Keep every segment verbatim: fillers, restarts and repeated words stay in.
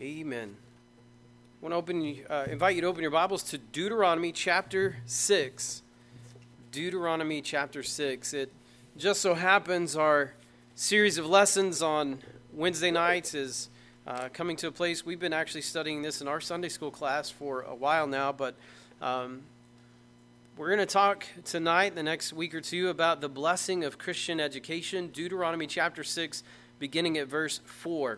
Amen. I want to open, uh, invite you to open your Bibles to Deuteronomy chapter six. Deuteronomy chapter six. It just so happens our series of lessons on Wednesday nights is uh, coming to a place. We've been actually studying this in our Sunday school class for a while now, but um, we're going to talk tonight, the next week or two, about the blessing of Christian education. Deuteronomy chapter six, beginning at verse four.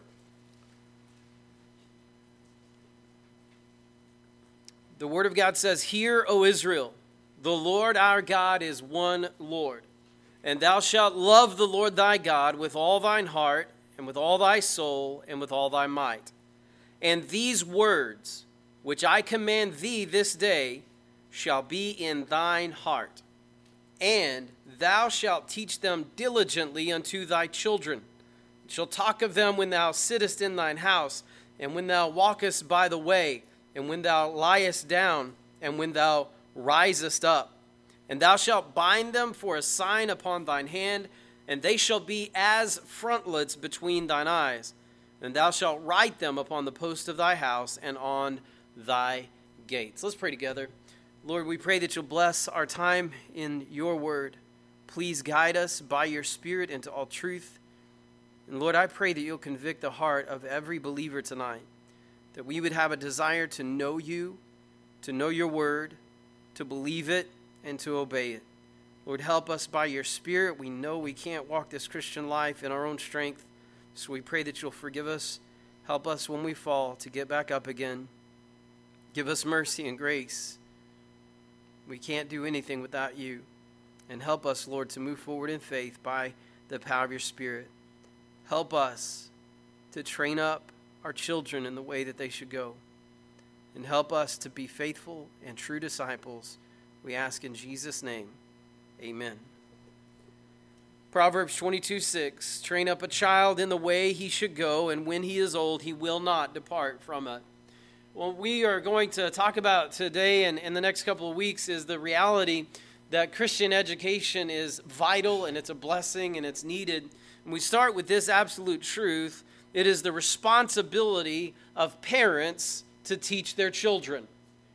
The Word of God says, "Hear, O Israel, the Lord our God is one Lord. And thou shalt love the Lord thy God with all thine heart, and with all thy soul, and with all thy might. And these words, which I command thee this day, shall be in thine heart. And thou shalt teach them diligently unto thy children. And shalt talk of them when thou sittest in thine house, and when thou walkest by the way, and when thou liest down, and when thou risest up. And thou shalt bind them for a sign upon thine hand, and they shall be as frontlets between thine eyes. And thou shalt write them upon the post of thy house and on thy gates." Let's pray together. Lord, we pray that you'll bless our time in your word. Please guide us by your Spirit into all truth. And Lord, I pray that you'll convict the heart of every believer tonight, that we would have a desire to know you, to know your word, to believe it, and to obey it. Lord, help us by your Spirit. We know we can't walk this Christian life in our own strength, so we pray that you'll forgive us. Help us when we fall to get back up again. Give us mercy and grace. We can't do anything without you. And help us, Lord, to move forward in faith by the power of your Spirit. Help us to train up our children in the way that they should go. And help us to be faithful and true disciples. We ask in Jesus' name. Amen. Proverbs twenty-two six, "Train up a child in the way he should go, and when he is old, he will not depart from it." What we are going to talk about today and in the next couple of weeks is the reality that Christian education is vital, and it's a blessing, and it's needed. And we start with this absolute truth. It is the responsibility of parents to teach their children.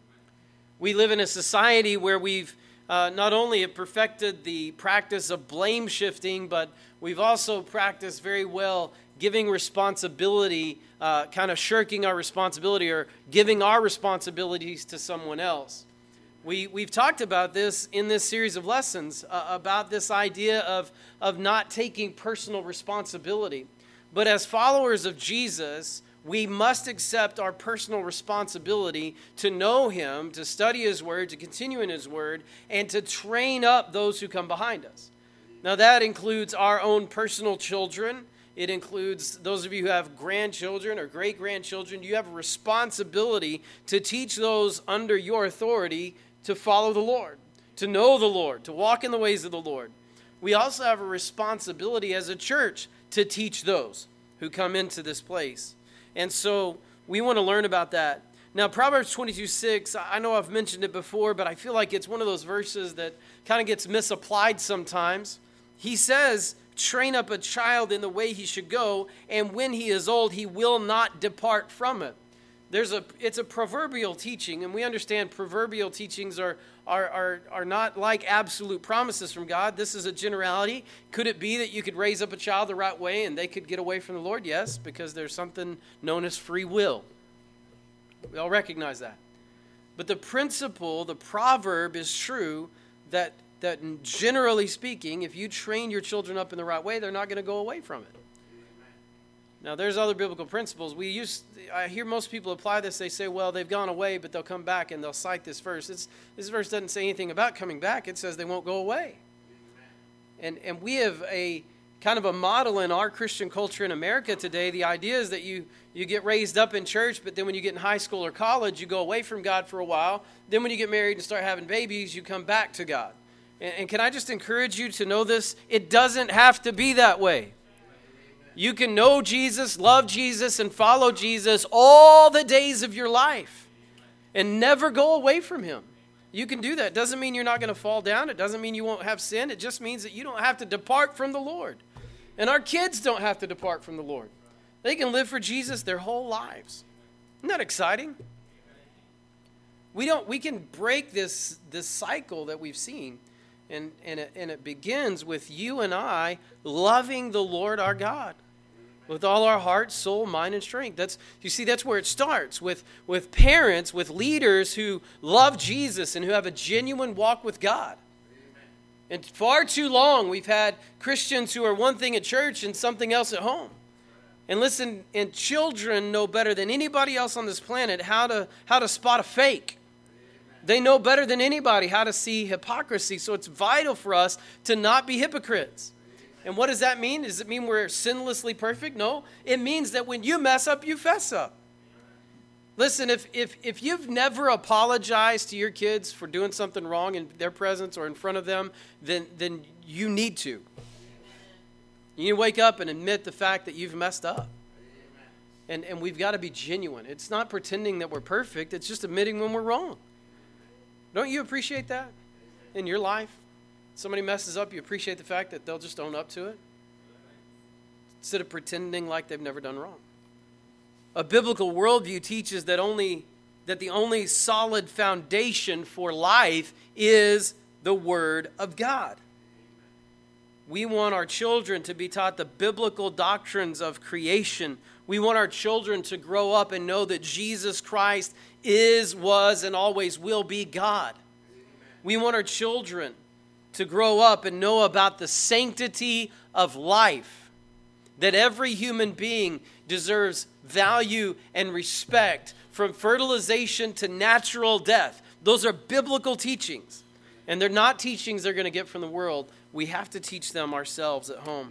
We live in a society where we've uh, not only have perfected the practice of blame shifting, but we've also practiced very well giving responsibility, uh, kind of shirking our responsibility or giving our responsibilities to someone else. We, we've talked about this in this series of lessons, uh, about this idea of, of not taking personal responsibility. But as followers of Jesus, we must accept our personal responsibility to know him, to study his word, to continue in his word, and to train up those who come behind us. Now that includes our own personal children. It includes those of you who have grandchildren or great-grandchildren. You have a responsibility to teach those under your authority to follow the Lord, to know the Lord, to walk in the ways of the Lord. We also have a responsibility as a church to teach those who come into this place. And so we want to learn about that. Now, Proverbs twenty-two six, I know I've mentioned it before, but I feel like it's one of those verses that kind of gets misapplied sometimes. He says, "Train up a child in the way he should go, and when he is old, he will not depart from it." There's a, it's a proverbial teaching, and we understand proverbial teachings are, are, are, are not like absolute promises from God. This is a generality. Could it be that you could raise up a child the right way and they could get away from the Lord? Yes, because there's something known as free will. We all recognize that. But the principle, the proverb is true that, that generally speaking, if you train your children up in the right way, they're not going to go away from it. Now, there's other biblical principles. We use, I hear most people apply this. They say, well, they've gone away, but they'll come back, and they'll cite this verse. It's, this verse doesn't say anything about coming back. It says they won't go away. And, and we have a kind of a model in our Christian culture in America today. The idea is that you, you get raised up in church, but then when you get in high school or college, you go away from God for a while. Then when you get married and start having babies, you come back to God. And, and can I just encourage you to know this? It doesn't have to be that way. You can know Jesus, love Jesus, and follow Jesus all the days of your life and never go away from him. You can do that. It doesn't mean you're not going to fall down. It doesn't mean you won't have sin. It just means that you don't have to depart from the Lord. And our kids don't have to depart from the Lord. They can live for Jesus their whole lives. Isn't that exciting? We don't. We can break this this cycle that we've seen, and and it, and it begins with you and I loving the Lord our God with all our heart, soul, mind, and strength. That's you see. That's where it starts with with parents, with leaders who love Jesus and who have a genuine walk with God. And far too long, we've had Christians who are one thing at church and something else at home. And listen, and children know better than anybody else on this planet how to how to spot a fake. They know better than anybody how to see hypocrisy. So it's vital for us to not be hypocrites. And what does that mean? Does it mean we're sinlessly perfect? No. It means that when you mess up, you fess up. Listen, if, if, if you've never apologized to your kids for doing something wrong in their presence or in front of them, then, then you need to. You need to wake up and admit the fact that you've messed up. And, and we've got to be genuine. It's not pretending that we're perfect. It's just admitting when we're wrong. Don't you appreciate that in your life? Somebody messes up, you appreciate the fact that they'll just own up to it instead of pretending like they've never done wrong. A biblical worldview teaches that only that the only solid foundation for life is the Word of God. We want our children to be taught the biblical doctrines of creation. We want our children to grow up and know that Jesus Christ is, was, and always will be God. We want our children to grow up and know about the sanctity of life, that every human being deserves value and respect from fertilization to natural death. Those are biblical teachings, and they're not teachings they're going to get from the world. We have to teach them ourselves at home.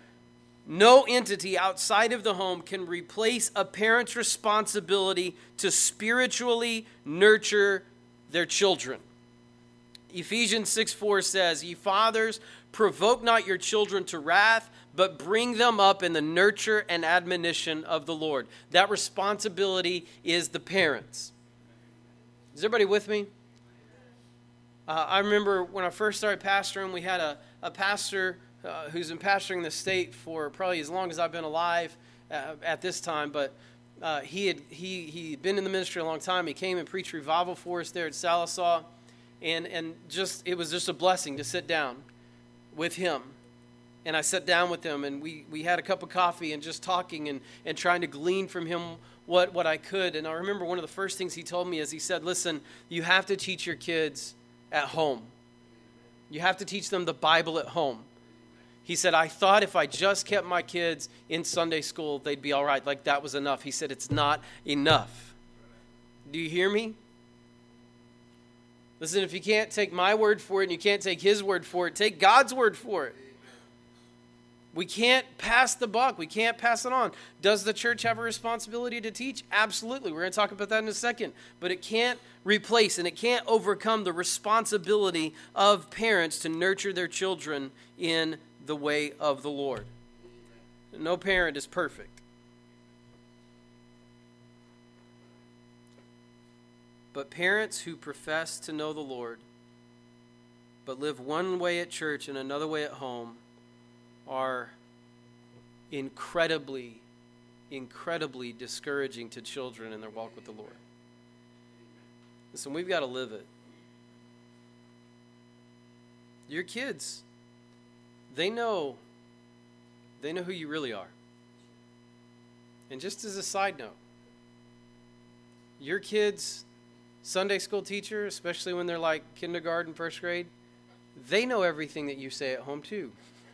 No entity outside of the home can replace a parent's responsibility to spiritually nurture their children. Ephesians six four says, "Ye fathers, provoke not your children to wrath, but bring them up in the nurture and admonition of the Lord." That responsibility is the parents. Is everybody with me? Uh, I remember when I first started pastoring, we had a, a pastor uh, who's been pastoring the state for probably as long as I've been alive uh, at this time, but uh, he had he he'd been in the ministry a long time. He came and preached revival for us there at Salisaw, and and just it was just a blessing to sit down with him. And I sat down with him, and we, we had a cup of coffee and just talking and, and trying to glean from him what, what I could. And I remember one of the first things he told me is he said, "Listen, you have to teach your kids at home. You have to teach them the Bible at home." He said, "I thought if I just kept my kids in Sunday school, they'd be all right. Like that was enough." He said, "It's not enough." Do you hear me? Listen, if you can't take my word for it and you can't take his word for it, take God's word for it. We can't pass the buck. We can't pass it on. Does the church have a responsibility to teach? Absolutely. We're going to talk about that in a second. But it can't replace and it can't overcome the responsibility of parents to nurture their children in the way of the Lord. No parent is perfect. But parents who profess to know the Lord, but live one way at church and another way at home, are incredibly, incredibly discouraging to children in their walk with the Lord. Listen, we've got to live it. Your kids, they know, they know who you really are. And just as a side note, your kids' Sunday school teacher, especially when they're like kindergarten, first grade, they know everything that you say at home too.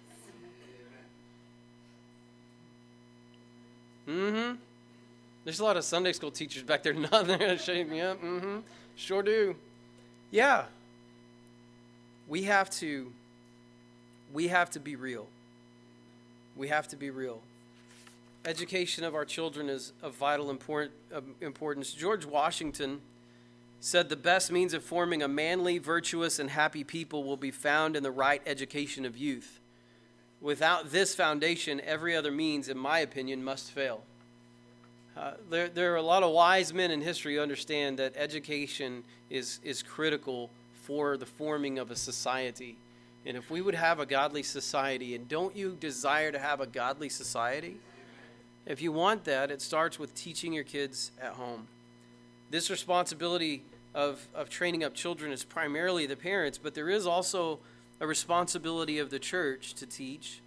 Mm-hmm. There's a lot of Sunday school teachers back there nodding their head, shaking me up. Mm-hmm. Sure do. Yeah. We have to, we have to be real. We have to be real. Education of our children is of vital import, of importance. George Washington said the best means of forming a manly, virtuous, and happy people will be found in the right education of youth. Without this foundation, every other means, in my opinion, must fail. Uh, there, there are a lot of wise men in history who understand that education is, is critical for the forming of a society. And if we would have a godly society, and don't you desire to have a godly society? If you want that, it starts with teaching your kids at home. This responsibility of, of training up children is primarily the parents, but there is also a responsibility of the church to teach.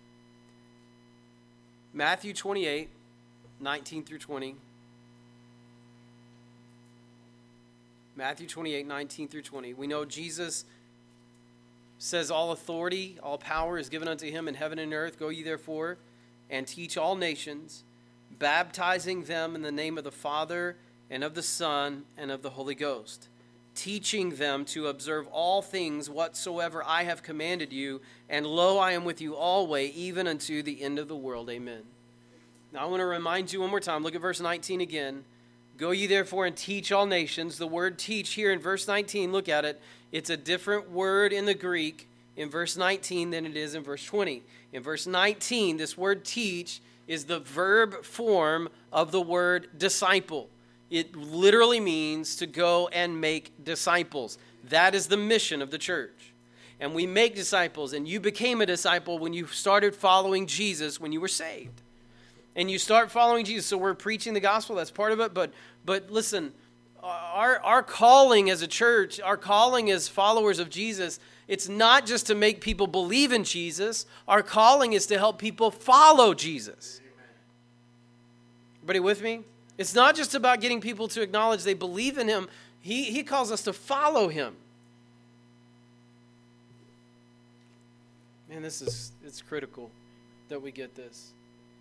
Matthew twenty-eight, nineteen through twenty. Matthew twenty-eight, nineteen through twenty. We know Jesus says all authority, all power is given unto him in heaven and earth. Go ye therefore and teach all nations, baptizing them in the name of the Father and of the Son and of the Holy Ghost, teaching them to observe all things whatsoever I have commanded you, and lo, I am with you always, even unto the end of the world. Amen. Now I want to remind you one more time. Look at verse nineteen again. Go ye therefore and teach all nations. The word teach here in verse nineteen, look at it. It's a different word in the Greek in verse nineteen than it is in verse twenty. In verse nineteen, this word teach is the verb form of the word disciple. It literally means to go and make disciples. That is the mission of the church. And we make disciples, and you became a disciple when you started following Jesus when you were saved. And you start following Jesus. So we're preaching the gospel, that's part of it. But but listen, our, our calling as a church, our calling as followers of Jesus, it's not just to make people believe in Jesus. Our calling is to help people follow Jesus. Everybody with me? It's not just about getting people to acknowledge they believe in him. He, he calls us to follow him. Man, this is, it's critical that we get this.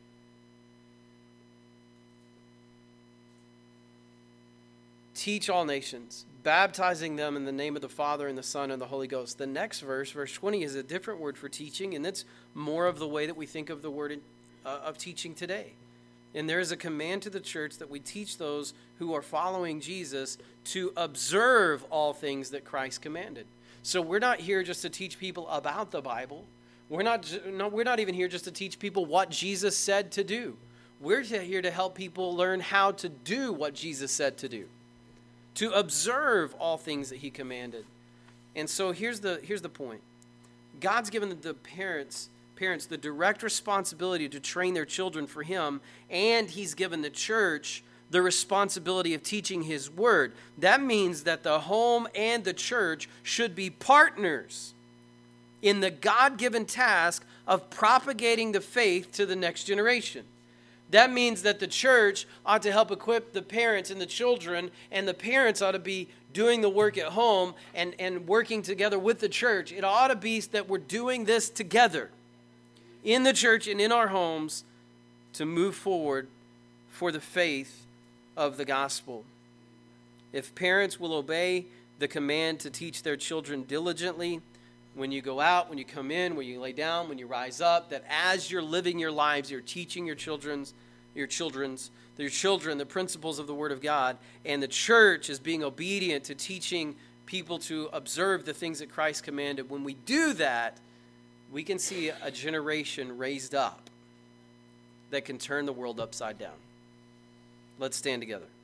Teach all nations, baptizing them in the name of the Father and the Son and the Holy Ghost. The next verse, verse twenty, is a different word for teaching, and that's more of the way that we think of the word uh, of teaching today. And there is a command to the church that we teach those who are following Jesus to observe all things that Christ commanded. So we're not here just to teach people about the Bible. We're not, no, we're not even here just to teach people what Jesus said to do. We're here to help people learn how to do what Jesus said to do, to observe all things that he commanded. And so here's the here's the point. God's given the parents parents the direct responsibility to train their children for him, and he's given the church the responsibility of teaching his word. That means that the home and the church should be partners in the God-given task of propagating the faith to the next generation. That means that the church ought to help equip the parents and the children, and the parents ought to be doing the work at home and, and working together with the church. It ought to be that we're doing this together in the church and in our homes to move forward for the faith of the gospel. If parents will obey the command to teach their children diligently, when you go out, when you come in, when you lay down, when you rise up, that as you're living your lives, you're teaching your children's, your children's, your children the principles of the Word of God, and the church is being obedient to teaching people to observe the things that Christ commanded. When we do that, we can see a generation raised up that can turn the world upside down. Let's stand together.